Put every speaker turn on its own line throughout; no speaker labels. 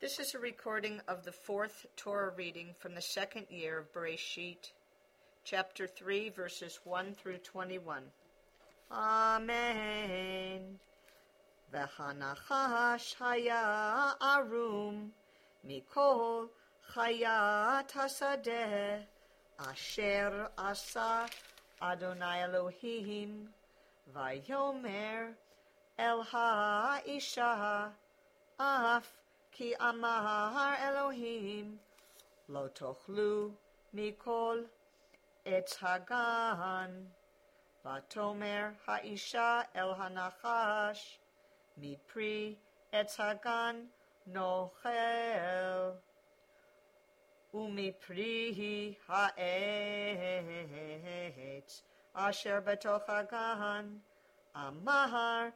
This is a recording of the fourth Torah reading from the second year of Bereshit, chapter 3, verses 1 through 21. Amen. V'hanachash haya arum mikol chayat hasadeh asher asa Adonai Elohim vayomer el ha'isha af ki amar Elohim lo tochlu mikol etz hagan vatomer ha'isha el hanachash mipri etz hagan nochel umipri ha'etz asher betoch hagan amar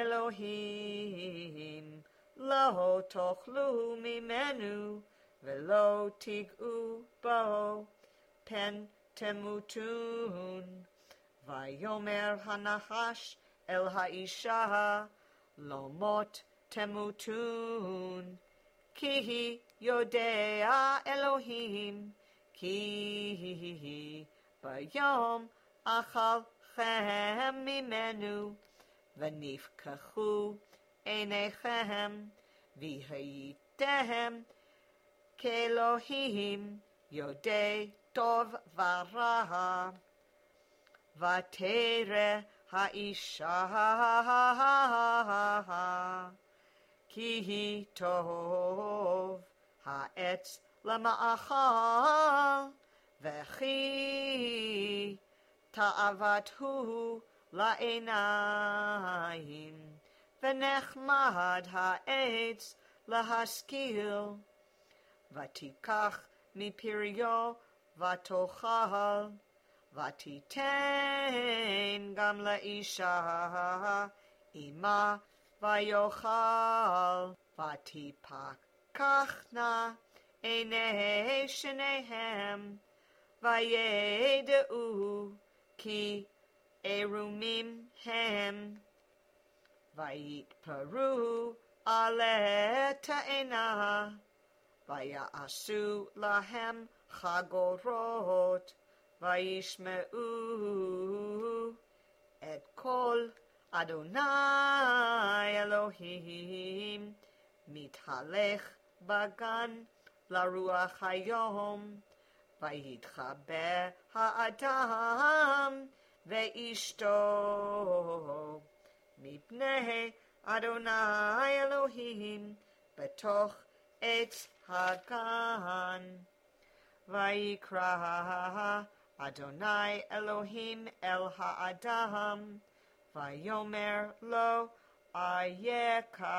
Elohim lo tochlu mimenu velo tig'u bo pen temutun vayomer hanachash el ha'isha lo mot temutun ki yodea Elohim ki bayom achalchem mimenu v'nifkachu einechem v'hayitehem ke'Elohim yodei tov v'ra v'tere ha'isha ki tov ha'etz lama'achal v'chi ta'avathu la'einayim v'nechmad ha'etz lahaskil v'tikach mipiryo v'tochal v'titen gam la'isha ima v'yochal v'tipakachna einei shnehem v'yedeu ki erumim hem vayitparu ale ta'ena vaya'asu lahem chagorot vayishme'u et kol Adonai Elohim mithalech bagan laruach hayom vayitchaber ha'adam ve'ishto mipnei Adonai Elohim betoch etz hagan vayikra Adonai Elohim el ha'adam vayomer lo ayeka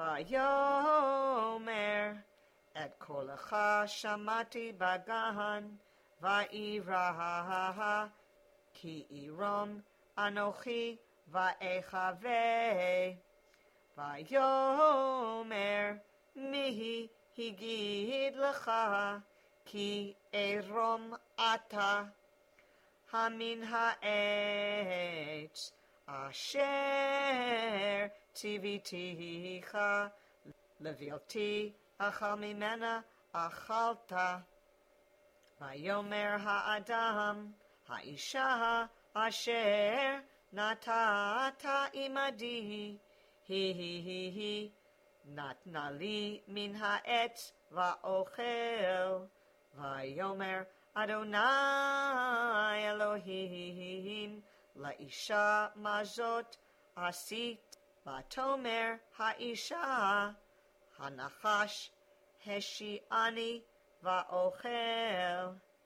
vayomer et kolecha shamati bagan va'ira ki irom anochi va'echaveh vayomer mihi higid lecha ki erom ata hamin ha'etz asher tiviticha levilti achal mimena achalta vayomer ha'adam ha'isha asher natata imadi hi natnali min ha'etz va'ochel vayomer Adonai Elohim la'isha mazot asit vatomer ha'isha hanachash heshi'ani va'ochel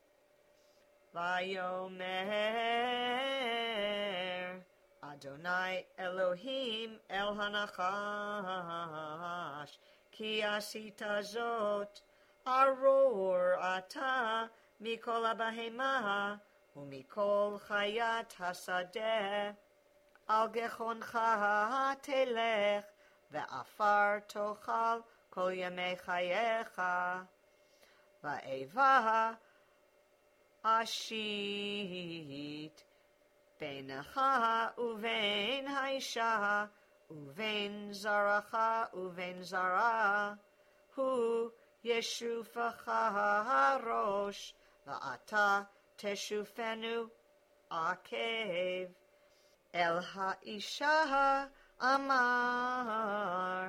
vayomer Adonai Elohim el hanachash ki asita zot aror ata mikol abahema umikol chayat hasadeh al gechoncha telech ve'afar tochal kol yamei chayecha va'eva ashit beinacha uvein haisha uvein zaracha uvein zara הוא ישופך הראש, ואתה תשופנו עקב. אל האישה אמר,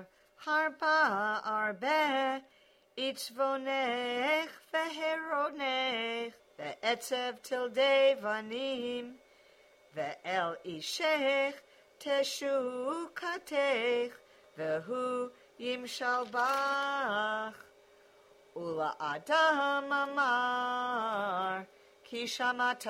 הרבה עצבונך והרונך, ועצב תלדי בנים, ואל אישך תשוקתך, והוא ימשל בך. ולאדם אמר, כי שמעת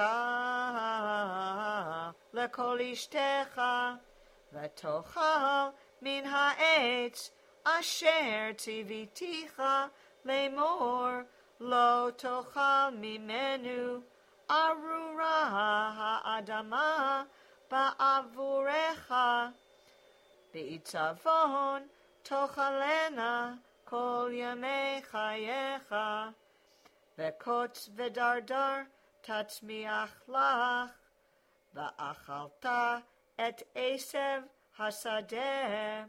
לכל אשתך, ותאכל מן העץ אשר ציוויתיך לאמור, לא תאכל ממנו, ארורה האדמה בעבורך. בעיצבון תאכלנה כל ימי חייך, וקוץ ודרדר תצמיח לך, ואכלת את עשב השדה.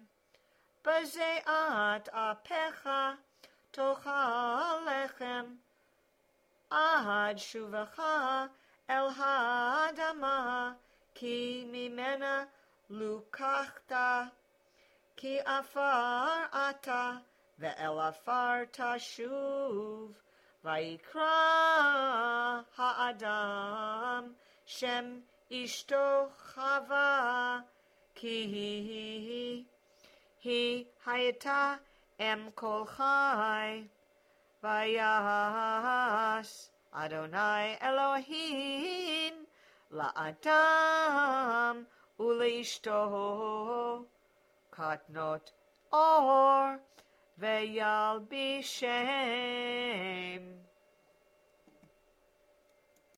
בזיעת אפיך תאכל לחם, עד שובך אל האדמה, כי ממנה לוקחת. כי עפר אתה, ואל עפר תשוב. ויקרא האדם שם אשתו חווה, כי היא הייתה אם כל חי. ויעש אדוני אלוהים לאדם ולאשתו קטנות עור, וילבישם